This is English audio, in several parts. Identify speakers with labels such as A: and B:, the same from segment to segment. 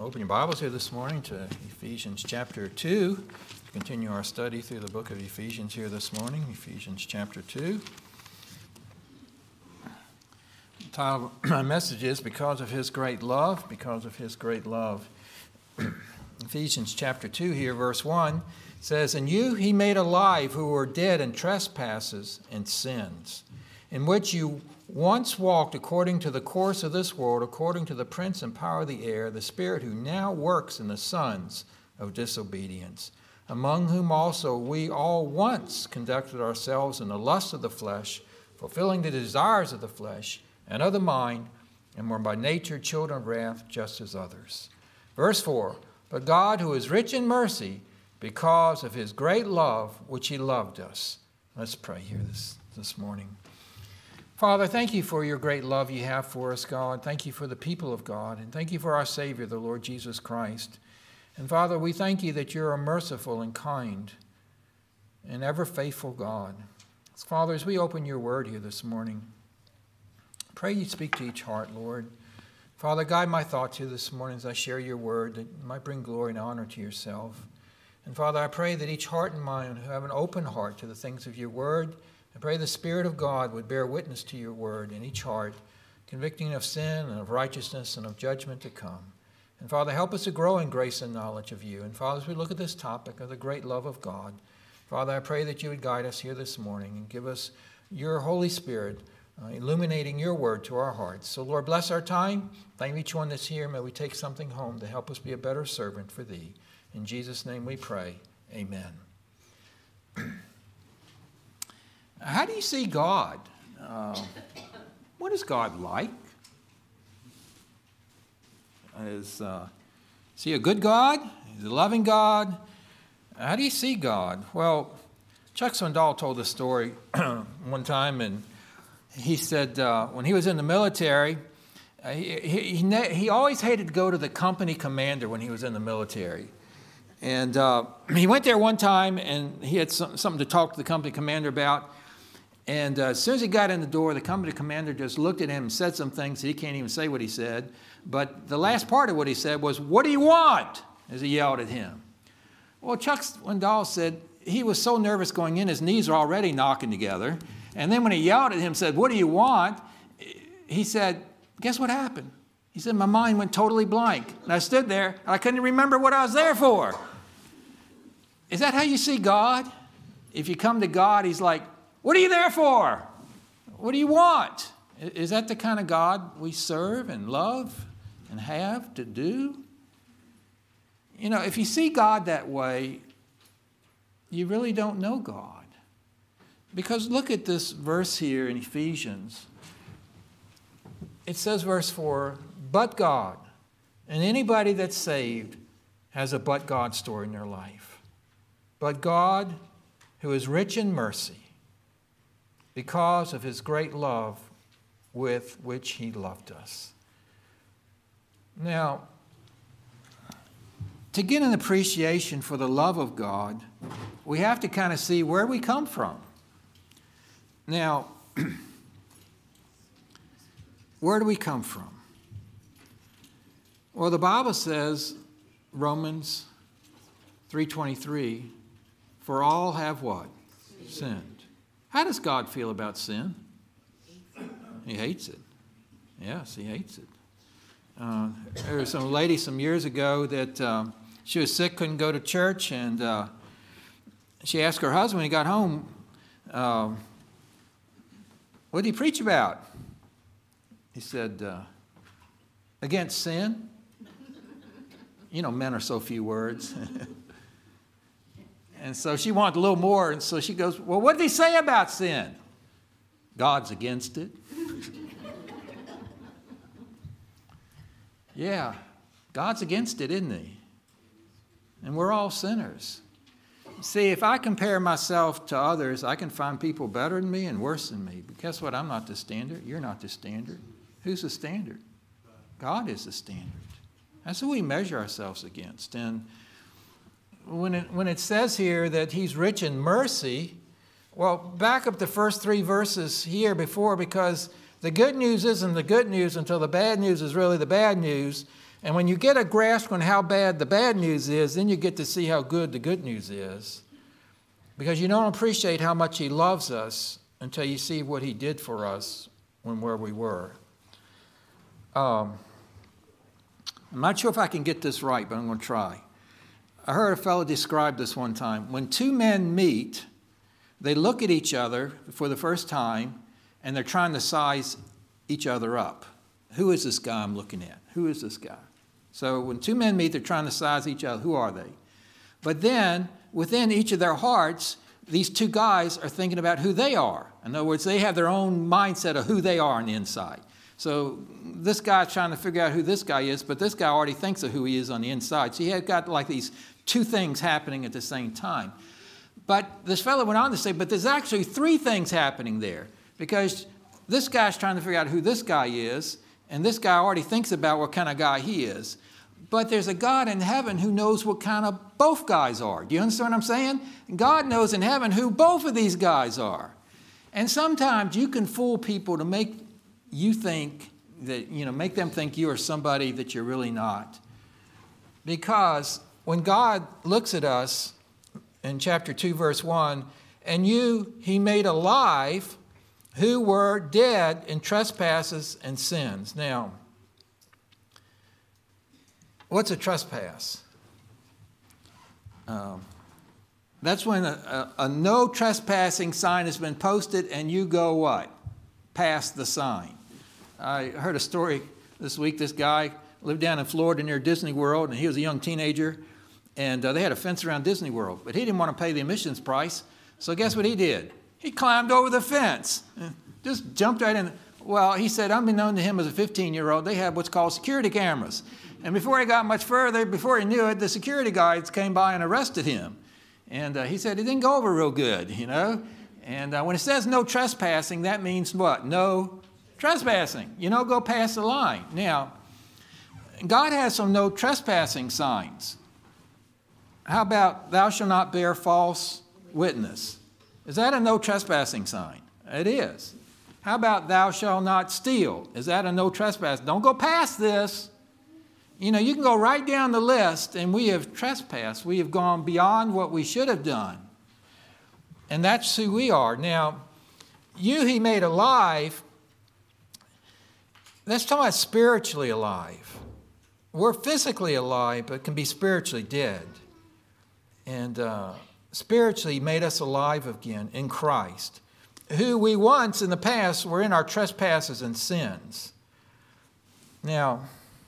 A: Open your Bibles here this morning to Ephesians chapter 2. Continue our study through the book of Ephesians here this morning, Ephesians chapter 2. The title of my message is Because of His Great Love, Because of His Great Love. Ephesians chapter 2 here, verse 1 says, "And you he made alive who were dead in trespasses and sins, in which you once walked according to the course of this world, according to the prince and power of the air, the spirit who now works in the sons of disobedience, among whom also we all once conducted ourselves in the lust of the flesh, fulfilling the desires of the flesh and of the mind, and were by nature children of wrath, just as others." Verse 4, "But God, who is rich in mercy, because of his great love, which he loved us." Let's pray here this morning. Father, thank you for your great love you have for us, God. Thank you for the people of God, and thank you for our Savior, the Lord Jesus Christ. And Father, we thank you that you're a merciful and kind and ever faithful God. Father, as we open your word here this morning, pray you speak to each heart, Lord. Father, guide my thoughts here this morning as I share your word, that it might bring glory and honor to yourself. And Father, I pray that each heart and mind will have an open heart to the things of your word. I pray the Spirit of God would bear witness to your word in each heart, convicting of sin and of righteousness and of judgment to come. And Father, help us to grow in grace and knowledge of you. And Father, as we look at this topic of the great love of God, Father, I pray that you would guide us here this morning and give us your Holy Spirit, illuminating your word to our hearts. So Lord, bless our time. Thank each one that's here. May we take something home to help us be a better servant for thee. In Jesus' name we pray. Amen. How do you see God? What is God like? Is he a good God? Is he a loving God? How do you see God? Well, Chuck Swindoll told a story one time, and he said when he was in the military, he always hated to go to the company commander when he was in the military. And he went there one time, and he had something to talk to the company commander about. And as soon as he got in the door, the company commander just looked at him and said some things. He can't even say what he said. But the last part of what he said was, "What do you want?" as he yelled at him. Well, Chuck Swindoll said he was so nervous going in, his knees were already knocking together. And then when he yelled at him, said, "What do you want?" he said, guess what happened? He said, "My mind went totally blank. And I stood there, and I couldn't remember what I was there for." Is that how you see God? If you come to God, he's like, "What are you there for? What do you want?" Is that the kind of God we serve and love and have to do? You know, if you see God that way, you really don't know God. Because look at this verse here in Ephesians. It says, verse 4, "But God," and anybody that's saved has a but God story in their life. "But God, who is rich in mercy, because of his great love with which he loved us." Now, to get an appreciation for the love of God, we have to kind of see where we come from. Now, where do we come from? Well, the Bible says, Romans 3:23, "For all have" what? Sinned. How does God feel about sin? He hates it. Yes, he hates it. There was some lady some years ago that she was sick, couldn't go to church, and she asked her husband when he got home, "What did he preach about?" He said, "Against sin." You know, men are so few words. And so she wanted a little more, and so she goes, "Well, what did he say about sin?" "God's against it." Yeah, God's against it, isn't he? And we're all sinners. See, if I compare myself to others, I can find people better than me and worse than me. But guess what? I'm not the standard. You're not the standard. Who's the standard? God is the standard. That's who we measure ourselves against. And when it says here that he's rich in mercy, well, back up the first three verses here before, because the good news isn't the good news until the bad news is really the bad news. And when you get a grasp on how bad the bad news is, then you get to see how good the good news is. Because you don't appreciate how much he loves us until you see what he did for us when where we were. I'm not sure if I can get this right, but I'm going to try. I heard a fellow describe this one time. When two men meet, they look at each other for the first time, and they're trying to size each other up. Who is this guy I'm looking at? Who is this guy? So when two men meet, they're trying to size each other. Who are they? But then, within each of their hearts, these two guys are thinking about who they are. In other words, they have their own mindset of who they are on the inside. So this guy's trying to figure out who this guy is, but this guy already thinks of who he is on the inside. So he had got like these two things happening at the same time. But this fellow went on to say, but there's actually three things happening there. Because this guy's trying to figure out who this guy is, and this guy already thinks about what kind of guy he is. But there's a God in heaven who knows what kind of both guys are. Do you understand what I'm saying? God knows in heaven who both of these guys are. And sometimes you can fool people to make you think that, make them think you are somebody that you're really not. Because when God looks at us in chapter 2, verse 1, and you he made alive who were dead in trespasses and sins. Now, what's a trespass? That's when a no trespassing sign has been posted and you go what? Past the sign. I heard a story this week. This guy lived down in Florida near Disney World, and he was a young teenager, and they had a fence around Disney World, but he didn't want to pay the admissions price, so guess what he did? He climbed over the fence, just jumped right in. Well, he said, unbeknown to him as a 15-year-old, they had what's called security cameras. And before he got much further, before he knew it, the security guards came by and arrested him. And he said it didn't go over real good, And when it says no trespassing, that means what? No trespassing. You don't go past the line. Now, God has some no trespassing signs. How about thou shalt not bear false witness? Is that a no trespassing sign? It is. How about thou shalt not steal? Is that a no trespass? Don't go past this. You can go right down the list, and we have trespassed. We have gone beyond what we should have done. And that's who we are. Now, you he made alive, that's talking about spiritually alive. We're physically alive, but can be spiritually dead. And spiritually made us alive again in Christ, who we once in the past were in our trespasses and sins. Now,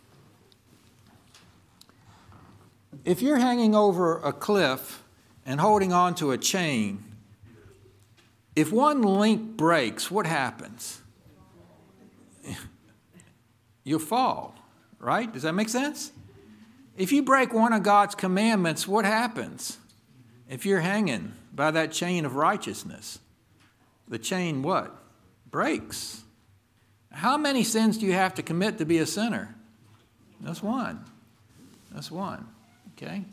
A: if you're hanging over a cliff and holding on to a chain, if one link breaks, what happens? You'll fall, right? Does that make sense? If you break one of God's commandments, what happens? If you're hanging by that chain of righteousness, the chain what? Breaks. How many sins do you have to commit to be a sinner? That's one. That's one. Okay?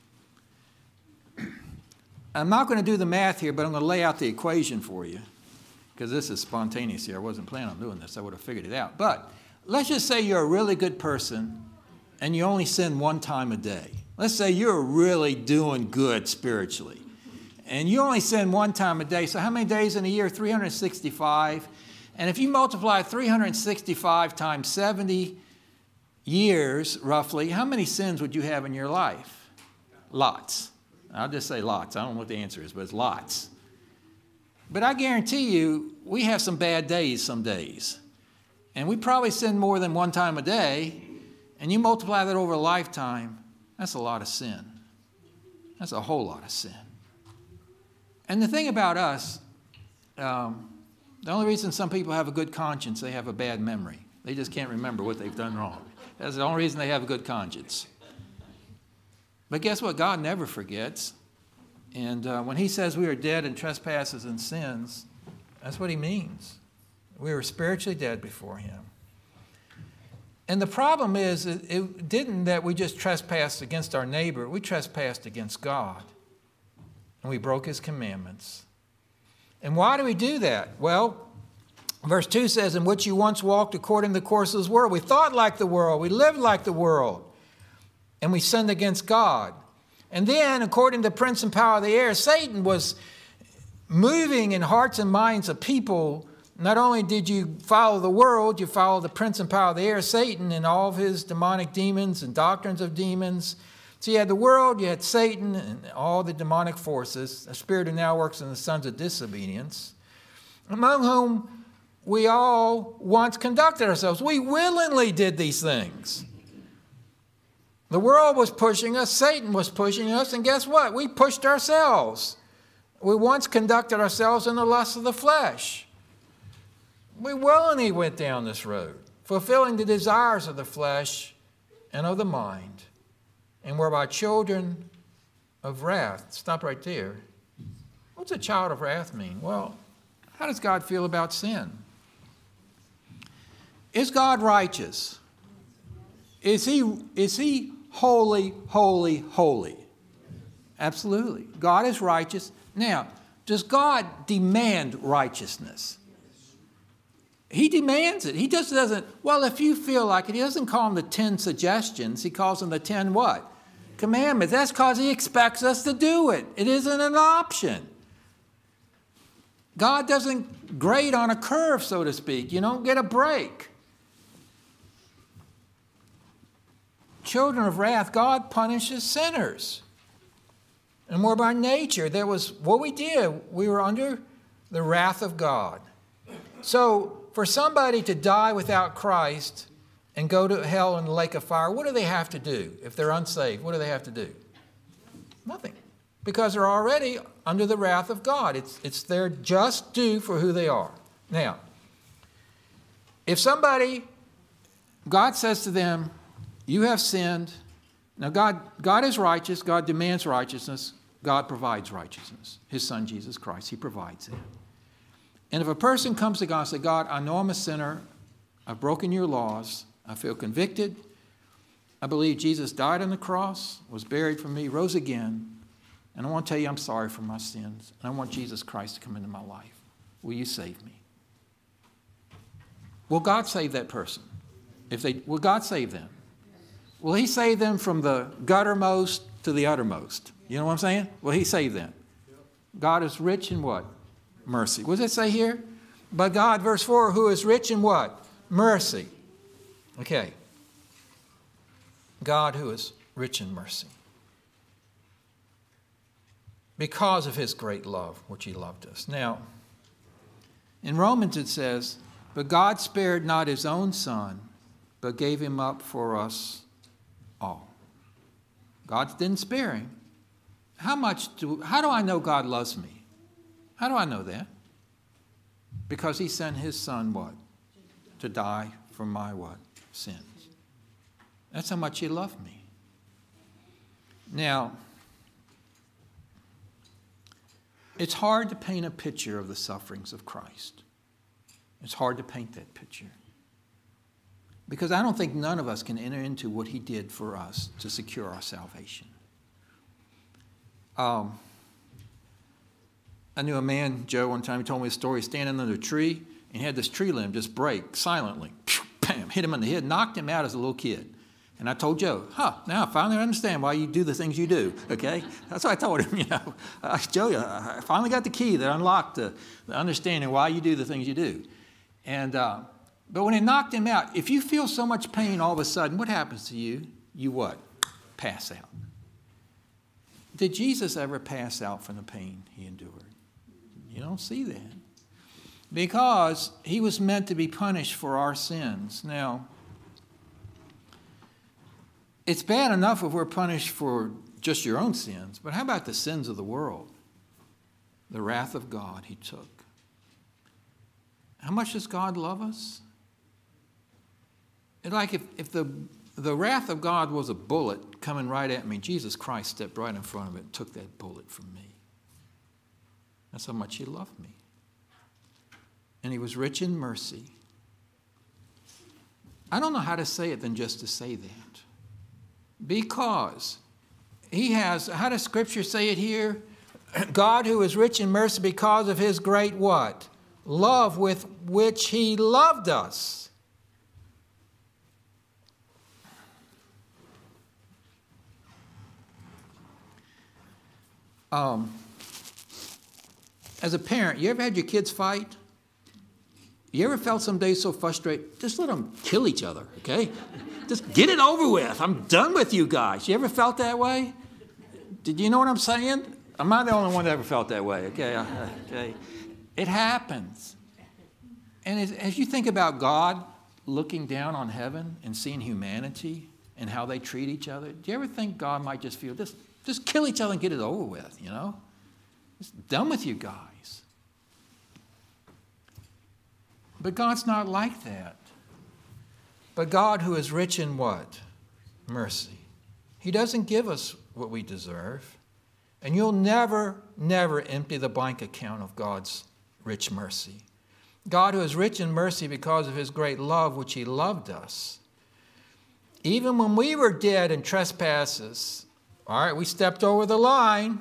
A: I'm not going to do the math here, but I'm going to lay out the equation for you because this is spontaneous here. I wasn't planning on doing this. I would have figured it out. But let's just say you're a really good person and you only sin one time a day. Let's say you're really doing good spiritually and you only sin one time a day. So how many days in a year? 365. And if you multiply 365 times 70 years, roughly, how many sins would you have in your life? Lots. I'll just say lots. I don't know what the answer is, but it's lots. But I guarantee you, we have some bad days some days. And we probably sin more than one time a day. And you multiply that over a lifetime, that's a lot of sin. That's a whole lot of sin. And the thing about us, the only reason some people have a good conscience, they have a bad memory. They just can't remember what they've done wrong. That's the only reason they have a good conscience. But guess what? God never forgets. And when he says we are dead in trespasses and sins, that's what he means. We were spiritually dead before him. And the problem is, it didn't that we just trespassed against our neighbor. We trespassed against God. And we broke his commandments. And why do we do that? Well, Verse 2 says, in which you once walked according to the course of this world. We thought like the world. We lived like the world. And we sinned against God. And then, according to the prince and power of the air, Satan was moving in hearts and minds of people. Not only did you follow the world, you followed the prince and power of the air, Satan, and all of his demonic demons and doctrines of demons. So you had the world, you had Satan, and all the demonic forces, a spirit who now works in the sons of disobedience, among whom we all once conducted ourselves. We willingly did these things. The world was pushing us, Satan was pushing us, and guess what? We pushed ourselves. We once conducted ourselves in the lust of the flesh. We willingly went down this road, fulfilling the desires of the flesh and of the mind, and were by children of wrath. Stop right there. What's a child of wrath mean? Well, how does God feel about sin? Is God righteous? Is he holy, holy, holy? Absolutely. God is righteous. Now, does God demand righteousness? He demands it. He just doesn't, well, if you feel like it, he doesn't call them the 10 suggestions. He calls them the 10 what? Commandments. That's because he expects us to do it. It isn't an option. God doesn't grade on a curve, so to speak. You don't get a break. Children of wrath, God punishes sinners. And more by nature, there was what we did. We were under the wrath of God. So for somebody to die without Christ and go to hell in the lake of fire, what do they have to do? If they're unsaved, what do they have to do? Nothing. Because they're already under the wrath of God. It's their just due for who they are. Now, if somebody, God says to them, you have sinned. Now, God is righteous. God demands righteousness. God provides righteousness. His Son, Jesus Christ, he provides it. And if a person comes to God and says, God, I know I'm a sinner. I've broken your laws. I feel convicted. I believe Jesus died on the cross, was buried for me, rose again. And I want to tell you I'm sorry for my sins. And I want Jesus Christ to come into my life. Will you save me? Will God save that person? Will God save them? Will he save them from the guttermost to the uttermost? You know what I'm saying? Will he save them? God is rich in what? Mercy. What does it say here? But God, verse 4, who is rich in what? Mercy. Okay. God who is rich in mercy. Because of his great love, which he loved us. Now, in Romans it says, but God spared not his own Son, but gave him up for us all. God didn't spare him. How do I know God loves me? How do I know that? Because he sent his Son, what? To die for my what? Sins. That's how much he loved me. Now, it's hard to paint a picture of the sufferings of Christ. It's hard to paint that picture. Because I don't think none of us can enter into what he did for us to secure our salvation. I knew a man, Joe, one time he told me a story, standing under a tree, and he had this tree limb just break silently. Bam, hit him in the head, knocked him out as a little kid. And I told Joe, now I finally understand why you do the things you do, okay? That's what I told him, Joe, I finally got the key that unlocked the understanding why you do the things you do. And but when it knocked him out, if you feel so much pain all of a sudden, what happens to you? You what? Pass out. Did Jesus ever pass out from the pain he endured? You don't see that. Because he was meant to be punished for our sins. Now, it's bad enough if we're punished for just your own sins, but how about the sins of the world? The wrath of God he took. How much does God love us? It's like if the wrath of God was a bullet coming right at me, Jesus Christ stepped right in front of it and took that bullet from me. That's how much he loved me. And he was rich in mercy. I don't know how to say it than just to say that. Because he has, how does Scripture say it here? God who is rich in mercy because of his great what? love with which he loved us. As a parent, you ever had your kids fight? You ever felt some days so frustrated? Just let them kill each other, okay? Just get it over with. I'm done with you guys. You ever felt that way? Did you know what I'm saying? I'm not the only one that ever felt that way, okay? Okay. It happens. And as you think about God looking down on heaven and seeing humanity and how they treat each other, do you ever think God might just feel, just kill each other and get it over with, you know? Just done with you guys. But God's not like that. But God, who is rich in what? Mercy. He doesn't give us what we deserve. And you'll never, never empty the bank account of God's rich mercy. God, who is rich in mercy because of his great love, which he loved us. Even when we were dead in trespasses, all right, we stepped over the line.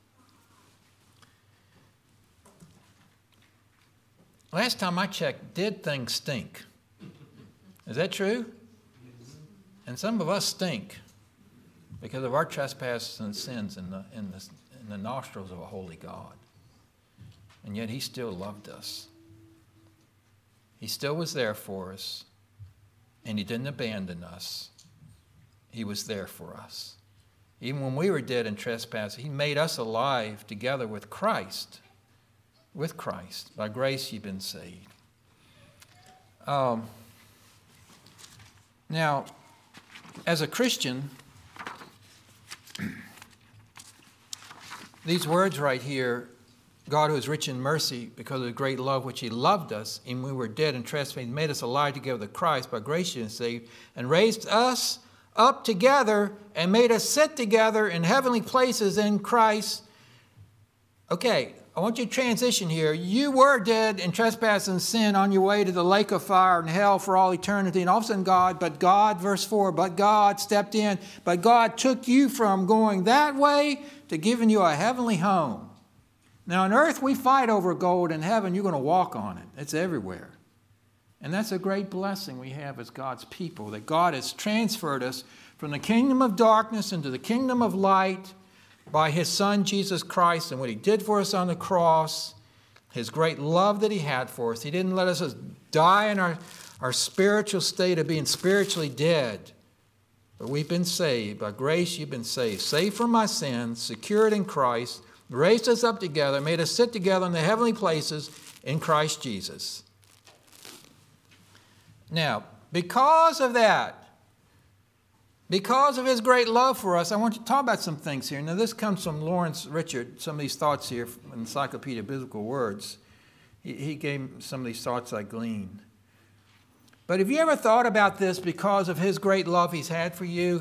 A: Last time I checked, dead things stink. Is that true? And some of us stink because of our trespasses and sins in the nostrils of a holy God. And yet he still loved us. He still was there for us. And he didn't abandon us. He was there for us. Even when we were dead in trespasses, he made us alive together with Christ. With Christ. By grace you've been saved. Now, as a Christian, these words right here, God who is rich in mercy because of the great love which he loved us, and we were dead in trespasses, made us alive together with Christ, by grace you have been saved, and raised us up together and made us sit together in heavenly places in Christ. Okay, I want you to transition here. You were dead in trespass and sin on your way to the lake of fire and hell for all eternity. And all of a sudden God, verse 4, but God stepped in. But God took you from going that way to giving you a heavenly home. Now on earth we fight over gold. In heaven you're going to walk on it. It's everywhere. And that's a great blessing we have as God's people, that God has transferred us from the kingdom of darkness into the kingdom of light by his Son, Jesus Christ, and what he did for us on the cross, his great love that he had for us. He didn't let us die in our spiritual state of being spiritually dead, but we've been saved. By grace you've been saved. Saved from my sins, secured in Christ, raised us up together, made us sit together in the heavenly places in Christ Jesus. Now, because of that, because of his great love for us, I want you to talk about some things here. Now, this comes from Lawrence Richard, some of these thoughts here from Encyclopedia of Biblical Words. He gave some of these thoughts I gleaned. But have you ever thought about this because of his great love he's had for you?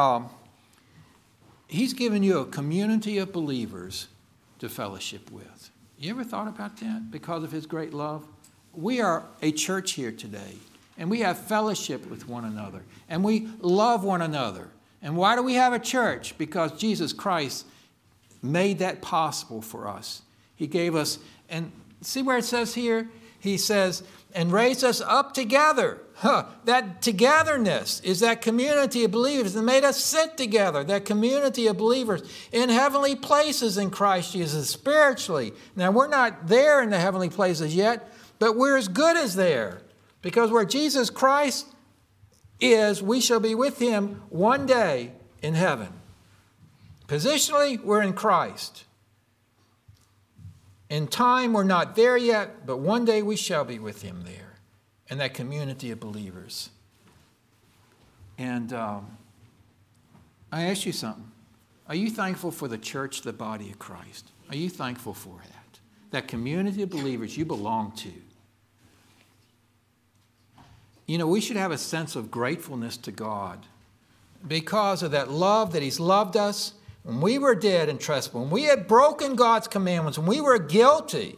A: He's given you a community of believers to fellowship with. You ever thought about that because of his great love? We are a church here today. And we have fellowship with one another. And we love one another. And why do we have a church? Because Jesus Christ made that possible for us. He gave us, and see where it says here? He says, and raised us up together. That togetherness is that community of believers that made us sit together. That community of believers in heavenly places in Christ Jesus, spiritually. Now, we're not there in the heavenly places yet, but we're as good as there. Because where Jesus Christ is, we shall be with him one day in heaven. Positionally, we're in Christ. In time, we're not there yet, but one day we shall be with him there in that community of believers. And I ask you something. Are you thankful for the church, the body of Christ? Are you thankful for that? That community of believers you belong to. You know, we should have a sense of gratefulness to God because of that love that he's loved us when we were dead in trespass, when we had broken God's commandments, when we were guilty.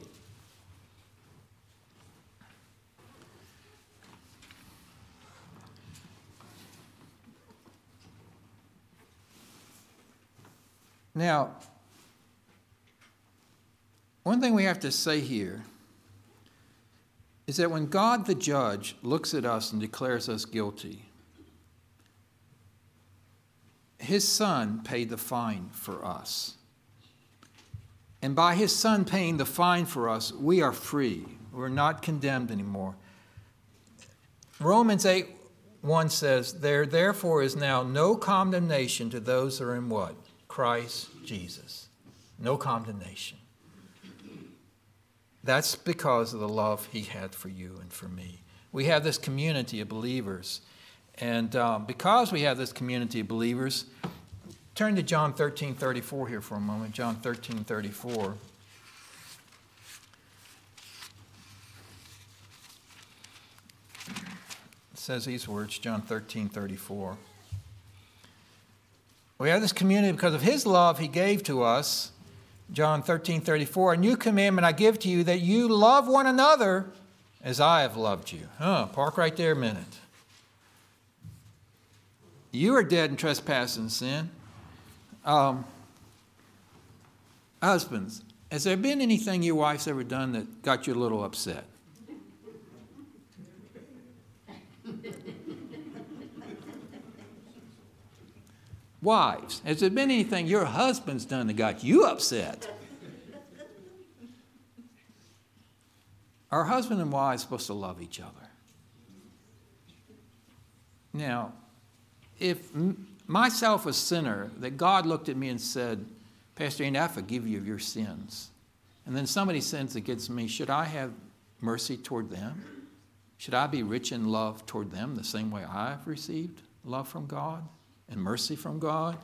A: Now, one thing we have to say here, is that when God the judge looks at us and declares us guilty, his Son paid the fine for us. And by his Son paying the fine for us, we are free. We're not condemned anymore. Romans 8:1 says, there therefore is now no condemnation to those who are in what? Christ Jesus. No condemnation. That's because of the love he had for you and for me. We have this community of believers. And because we have this community of believers, turn to John 13:34 here for a moment. John 13:34. It says these words, John 13:34. We have this community because of his love he gave to us. John 13:34, a new commandment I give to you, that you love one another as I have loved you. Park right there a minute. You are dead in trespass and sin. Husbands, has there been anything your wife's ever done that got you a little upset? Wives, has there been anything your husband's done that got you upset? Our husband and wives are supposed to love each other. Now, if myself a sinner, that God looked at me and said, Pastor Andy, I forgive you of your sins. And then somebody sins against me, should I have mercy toward them? Should I be rich in love toward them the same way I've received love from God and mercy from God?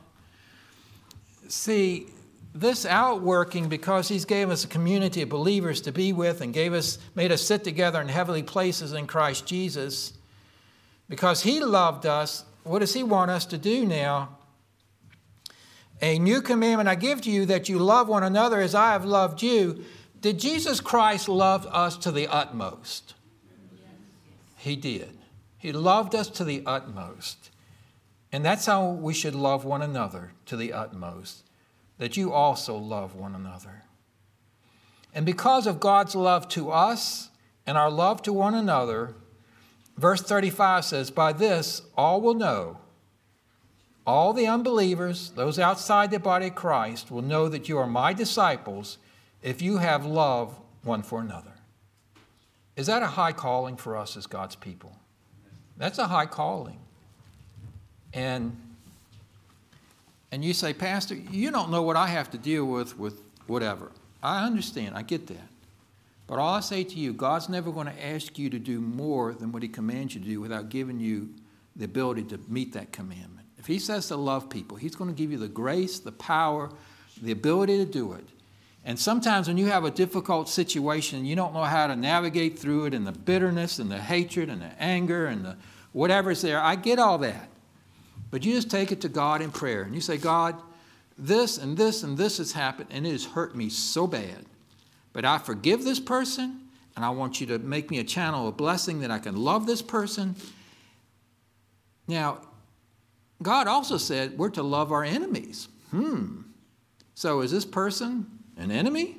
A: See, this outworking, because he's gave us a community of believers to be with and made us sit together in heavenly places in Christ Jesus, because he loved us, what does he want us to do now? A new commandment I give to you, that you love one another as I have loved you. Did Jesus Christ love us to the utmost? He did. He loved us to the utmost. And that's how we should love one another, to the utmost, that you also love one another. And because of God's love to us and our love to one another, verse 35 says, by this all will know, all the unbelievers, those outside the body of Christ, will know that you are my disciples if you have love one for another. Is that a high calling for us as God's people? That's a high calling. And you say, Pastor, you don't know what I have to deal with whatever. I understand. I get that. But all I say to you, God's never going to ask you to do more than what he commands you to do without giving you the ability to meet that commandment. If he says to love people, he's going to give you the grace, the power, the ability to do it. And sometimes when you have a difficult situation and you don't know how to navigate through it, and the bitterness and the hatred and the anger and the whatever's there, I get all that. But you just take it to God in prayer. And you say, God, this and this and this has happened, and it has hurt me so bad. But I forgive this person, and I want you to make me a channel of blessing that I can love this person. Now, God also said we're to love our enemies. So is this person an enemy?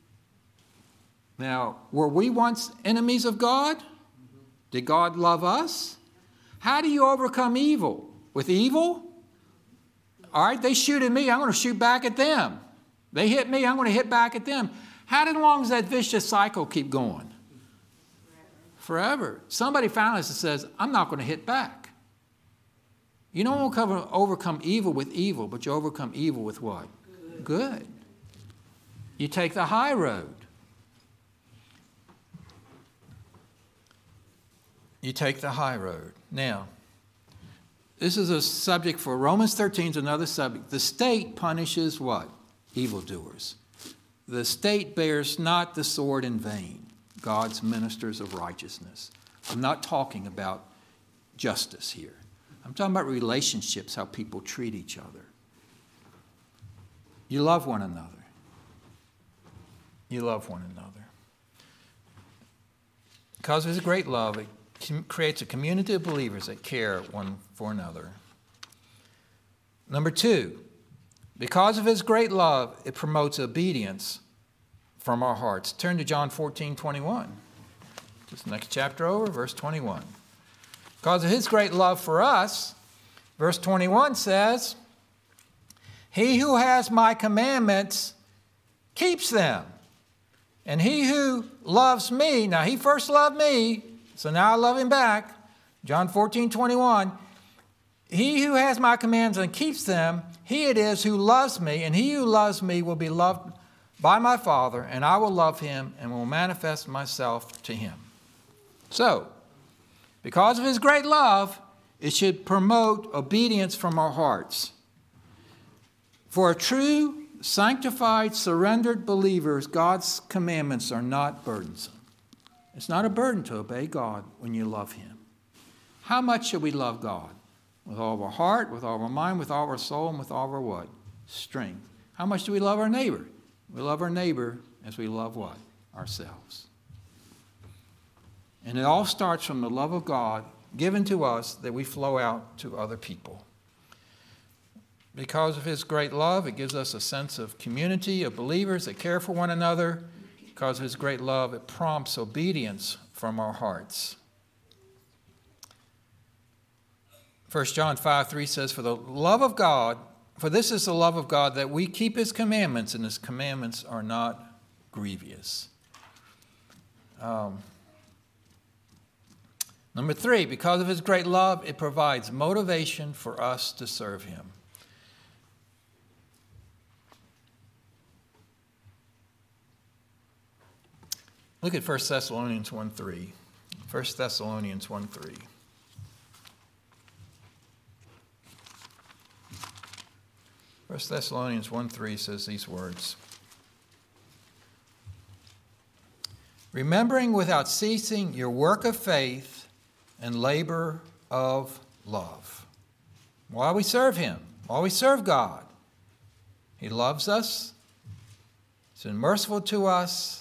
A: Now, were we once enemies of God? Did God love us? How do you overcome evil? With evil? All right, they shoot at me, I'm going to shoot back at them. They hit me, I'm going to hit back at them. How long does that vicious cycle keep going? Forever. Somebody finally says, I'm not going to hit back. You don't overcome evil with evil, but you overcome evil with what? Good. You take the high road. You take the high road. Now, this is a subject for Romans 13 is another subject. The state punishes what? Evildoers. The state bears not the sword in vain. God's ministers of righteousness. I'm not talking about justice here. I'm talking about relationships, how people treat each other. You love one another. You love one another. Because of his great love, it creates a community of believers that care one for another. Number two, because of his great love, it promotes obedience from our hearts. Turn to John 14:21. Just next chapter over, verse 21. Because of his great love for us, verse 21 says, he who has my commandments keeps them. And he who loves me, now he first loved me, so now I love him back. John 14:21. He who has my commands and keeps them, he it is who loves me, and he who loves me will be loved by my Father, and I will love him and will manifest myself to him. So, because of his great love, it should promote obedience from our hearts. For a true, sanctified, surrendered believers, God's commandments are not burdensome. It's not a burden to obey God when you love him. How much should we love God? With all of our heart, with all of our mind, with all of our soul, and with all of our what? Strength. How much do we love our neighbor? We love our neighbor as we love what? Ourselves. And it all starts from the love of God given to us that we flow out to other people. Because of his great love, it gives us a sense of community, of believers that care for one another. Because of his great love, it prompts obedience from our hearts. 1 John 5:3 says, for this is the love of God, that we keep his commandments, and his commandments are not grievous. Number 3, because of his great love, it provides motivation for us to serve him. Look at 1 Thessalonians 1:3. 1 Thessalonians 1:3. 1 Thessalonians 1:3 says these words. Remembering without ceasing your work of faith and labor of love. While we serve him, while we serve God, he loves us, he's been merciful to us.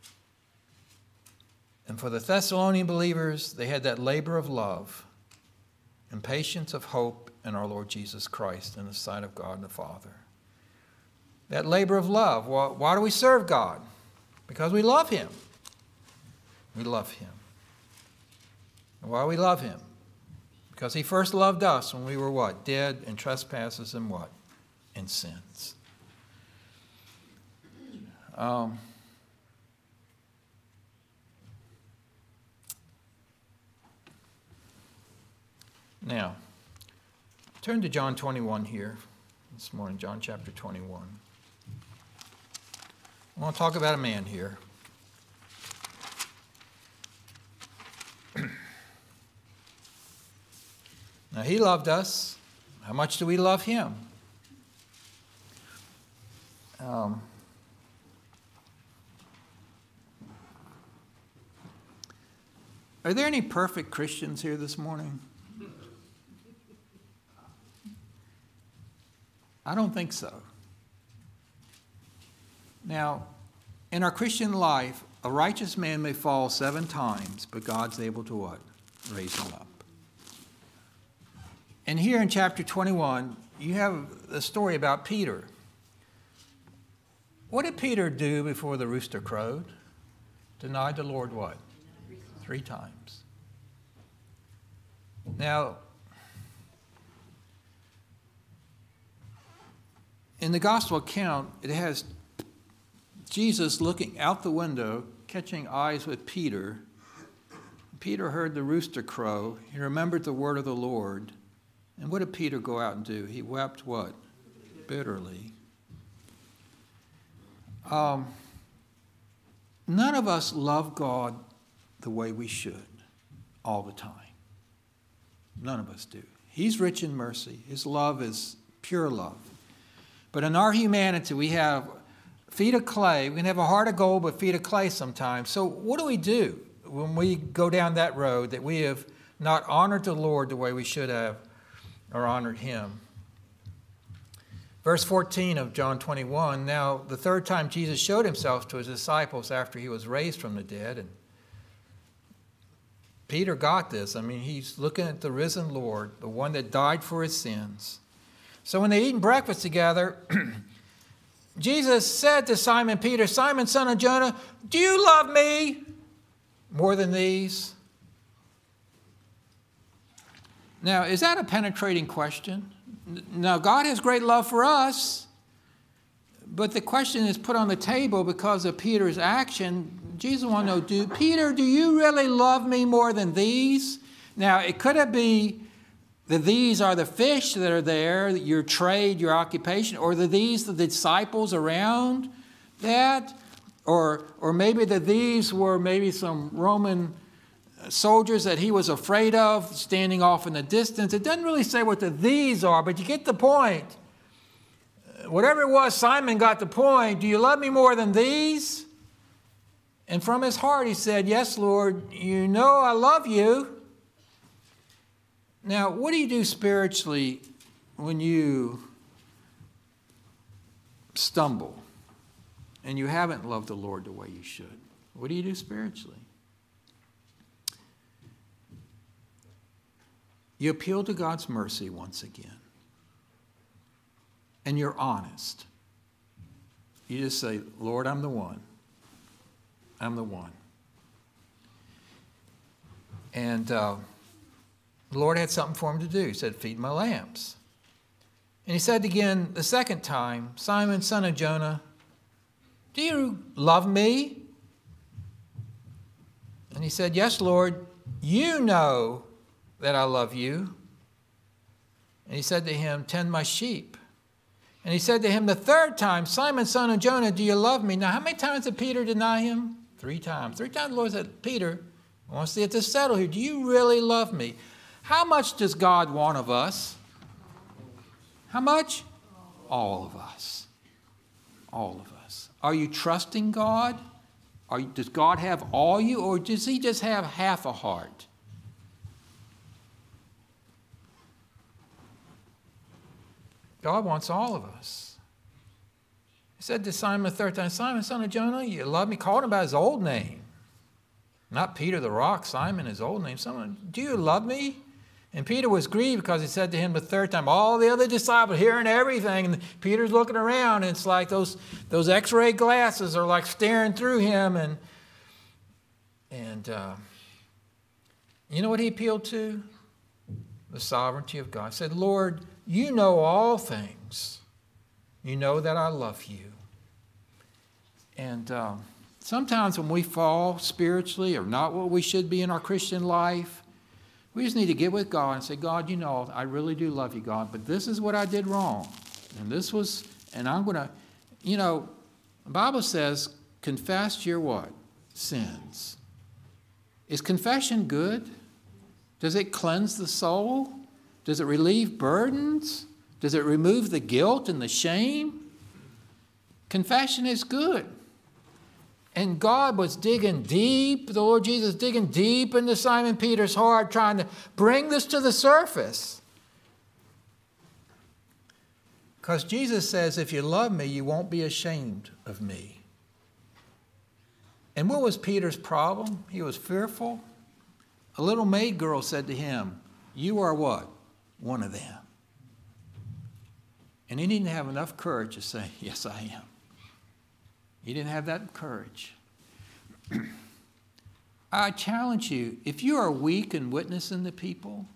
A: And for the Thessalonian believers, they had that labor of love and patience of hope in our Lord Jesus Christ in the sight of God the Father. That labor of love. Well, why do we serve God? Because we love him. We love him. And why do we love him? Because he first loved us when we were what? Dead in trespasses and what? In sins. Now, turn to John 21 here this morning, John chapter 21. I want to talk about a man here. Now, he loved us. How much do we love him? Are there any perfect Christians here this morning? I don't think so. Now, in our Christian life, a righteous man may fall 7 times, but God's able to what? Raise him up. And here in chapter 21, you have the story about Peter. What did Peter do before the rooster crowed? Denied the Lord what? 3 times. Now, in the gospel account, it has Jesus looking out the window, catching eyes with Peter. Peter heard the rooster crow. He remembered the word of the Lord. And what did Peter go out and do? He wept what? Bitterly. None of us love God the way we should all the time. None of us do. He's rich in mercy. His love is pure love. But in our humanity, we have feet of clay. We can have a heart of gold, but feet of clay sometimes. So what do when we go down that road that we have not honored the Lord the way we should have or honored him? Verse 14 of John 21, now the 3rd time Jesus showed himself to his disciples after he was raised from the dead. And Peter got this. I mean, he's looking at the risen Lord, the one that died for his sins. So when they eaten breakfast together, Jesus said to Simon Peter, Simon, son of Jonah, do you love me more than these? Now, is that a penetrating question? Now, God has great love for us, but the question is put on the table because of Peter's action. Jesus wants to know, Peter, do you really love me more than these? Now, it could be that these are the fish that are there, your trade, your occupation, or that these the disciples around that, or maybe that these were maybe some Roman soldiers that he was afraid of standing off in the distance. It doesn't really say what the these are, but you get the point. Whatever it was, Simon got the point. Do you love me more than these? And from his heart he said, yes, Lord, you know I love you. Now, what do you do spiritually when you stumble and you haven't loved the Lord the way you should? What do you do spiritually? You appeal to God's mercy once again. And you're honest. You just say, Lord, I'm the one. I'm the one. And the Lord had something for him to do. He said, feed my lambs. And he said again the second time, Simon, son of Jonah, do you love me? And he said, yes, Lord, you know that I love you. And he said to him, tend my sheep. And he said to him the third time, Simon, son of Jonah, do you love me? Now, how many times did Peter deny him? 3 times. 3 times the Lord said, Peter, I want to get this settled here. Do you really love me? How much does God want of us? How much? All of us. All of us. Are you trusting God? Does God have all you, or does he just have half a heart? God wants all of us. He said to Simon the third time, Simon, son of Jonah, you love me? Called him by his old name. Not Peter the rock, Simon, his old name. Someone, do you love me? And Peter was grieved because he said to him the third time, all the other disciples hearing everything, and Peter's looking around, and it's like those X-ray glasses are like staring through him. And you know what he appealed to? The sovereignty of God. He said, Lord, you know all things. You know that I love you. And sometimes when we fall spiritually or not what we should be in our Christian life, we just need to get with God and say, God, you know, I really do love you, God, but this is what I did wrong. And I'm going to, you know, the Bible says, confess your what? Sins. Is confession good? Does it cleanse the soul? Does it relieve burdens? Does it remove the guilt and the shame? Confession is good. And God was digging deep, the Lord Jesus digging deep into Simon Peter's heart, trying to bring this to the surface. Because Jesus says, if you love me, you won't be ashamed of me. And what was Peter's problem? He was fearful. A little maid girl said to him, you are what? One of them. And he didn't have enough courage to say, yes, I am. He didn't have that courage. I challenge you, if you are weak in witnessing to people,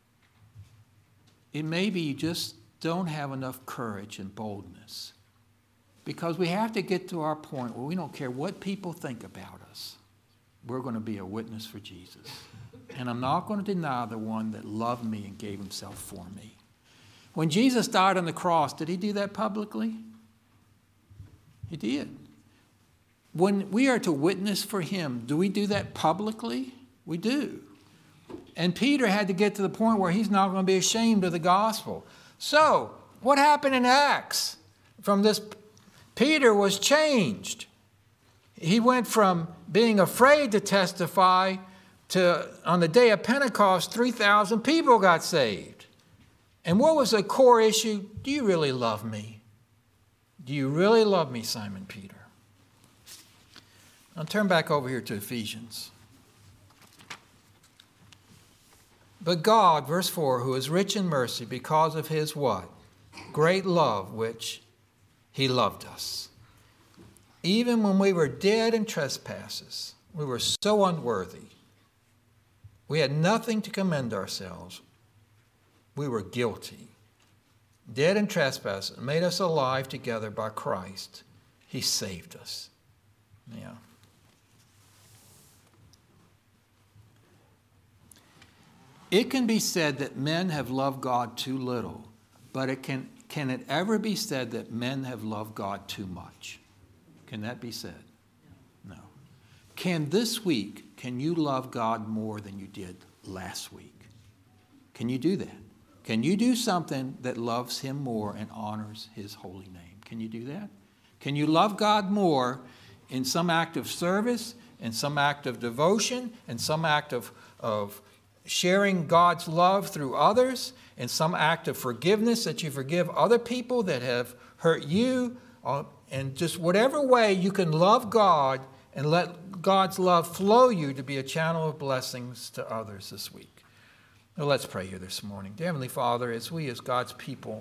A: it may be you just don't have enough courage and boldness. Because we have to get to our point where we don't care what people think about us. We're going to be a witness for Jesus. And I'm not going to deny the one that loved me and gave himself for me. When Jesus died on the cross, did he do that publicly? He did. When we are to witness for him, do we do that publicly? We do. And Peter had to get to the point where he's not going to be ashamed of the gospel. So, what happened in Acts? From this, Peter was changed. He went from being afraid to testify to, on the day of Pentecost, 3,000 people got saved. And what was the core issue? Do you really love me? Do you really love me, Simon Peter? Now turn back over here to Ephesians. But God, verse 4, who is rich in mercy because of his what? Great love which he loved us. Even when we were dead in trespasses, We were so unworthy. We had nothing to commend ourselves. We were guilty. Dead in trespasses, made us alive together by Christ. He saved us. Yeah. It can be said that men have loved God too little, but can it ever be said that men have loved God too much? Can that be said? No. Can you love God more than you did last week? Can you do that? Can you do something that loves him more and honors his holy name? Can you do that? Can you love God more in some act of service, in some act of devotion, in some act of sharing God's love through others, in some act of forgiveness that you forgive other people that have hurt you, and just whatever way you can love God and let God's love flow you to be a channel of blessings to others this week. Well, let's pray here this morning. Dear Heavenly Father, as God's people,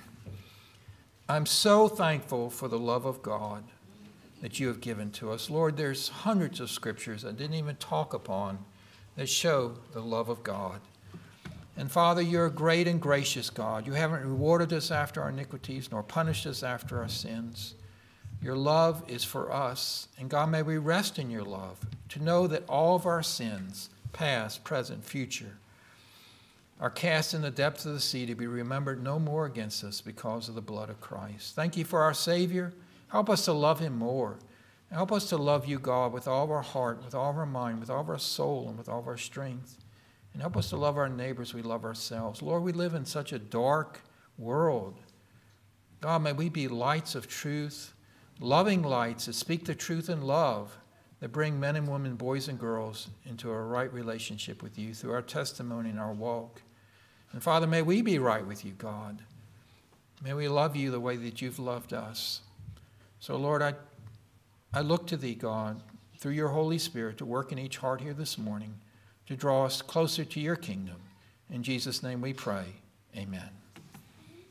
A: I'm so thankful for the love of God that you have given to us. Lord, there's hundreds of scriptures I didn't even talk upon that show the love of God. And Father, you're a great and gracious God. You haven't rewarded us after our iniquities, nor punished us after our sins. Your love is for us. And God, may we rest in your love to know that all of our sins, past, present, future, are cast in the depths of the sea to be remembered no more against us because of the blood of Christ. Thank you for our Savior. Help us to love him more. Help us to love you, God, with all of our heart, with all of our mind, with all of our soul, and with all of our strength. And help us to love our neighbors we love ourselves. Lord, we live in such a dark world. God, may we be lights of truth, loving lights that speak the truth in love, that bring men and women, boys and girls, into a right relationship with you through our testimony and our walk. And Father, may we be right with you, God. May we love you the way that you've loved us. So, Lord, I look to thee, God, through your Holy Spirit to work in each heart here this morning, to draw us closer to your kingdom. In Jesus' name we pray. Amen.